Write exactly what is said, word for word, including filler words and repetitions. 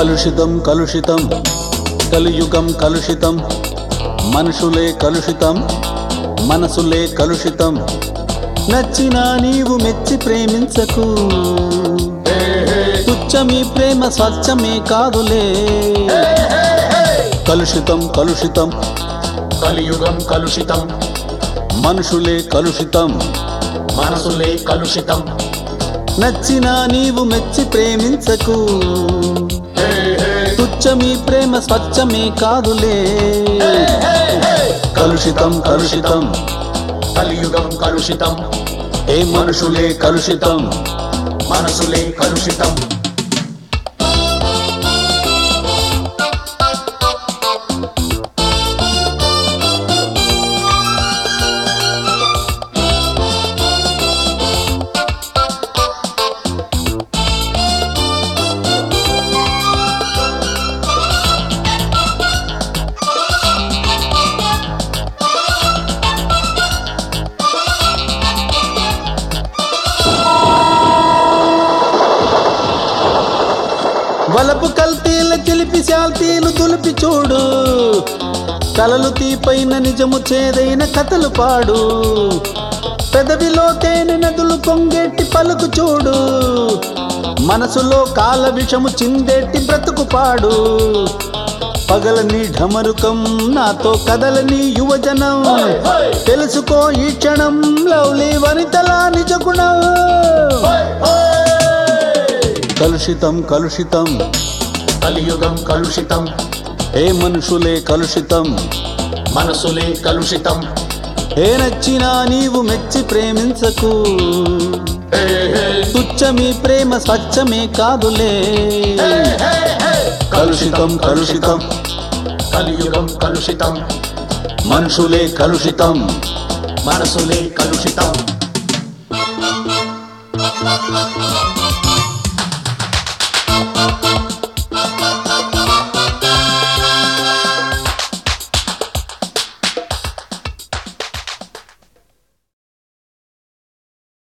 కలుషితం కలుషితం కలియుగం కలుషితం మనుషులే కలుషితం మనసులే కలుషితం నచ్చినా నీవు మెచ్చి ప్రేమించకు తుచ్చమీ ప్రేమ స్వచ్ఛమే కాదులే కలుషితం కలుషితం కలియుగం కలుషితం మనుషులే కలుషితం మనసులే కలుషితం నచ్చినా నీవు మెచ్చి ప్రేమించకు తుచ్చమీ ప్రేమ స్వచ్ఛమే కాదులే కలుషితం కలుషితం కలియుగం కలుషితం ఏ మనుషులే కలుషితం మనసులే కలుషితం వలపు కల్తీల చిలిపి శాల్తీలు దులిపి చూడు కలలు తీపైన నిజము చేదైన కథలు పాడు పెదవిలో తేనె నదులు పొంగేటి పలుకు చూడు మనసులో కాల విషము చిందేటి బ్రతుకు పాడు పగలని ఢమరుకం నాతో కదలని యువజనం తెలుసుకో ఈ క్షణం లవ్లీ వనితలా నిజ గుణం కలుషితం కలుషితం కలియుగం కలుషితం ఏ మనుషులే కలుషితం మనసులే కలుషితం ఏ నచ్చినా నీవు మెచ్చి ప్రేమించకు తుచ్చమీ ప్రేమ స్వచ్ఛమే కాదులే కలుషితం కలుషితం కలియుగం కలుషితం మనుషులే కలుషితం మనసులే కలుషితం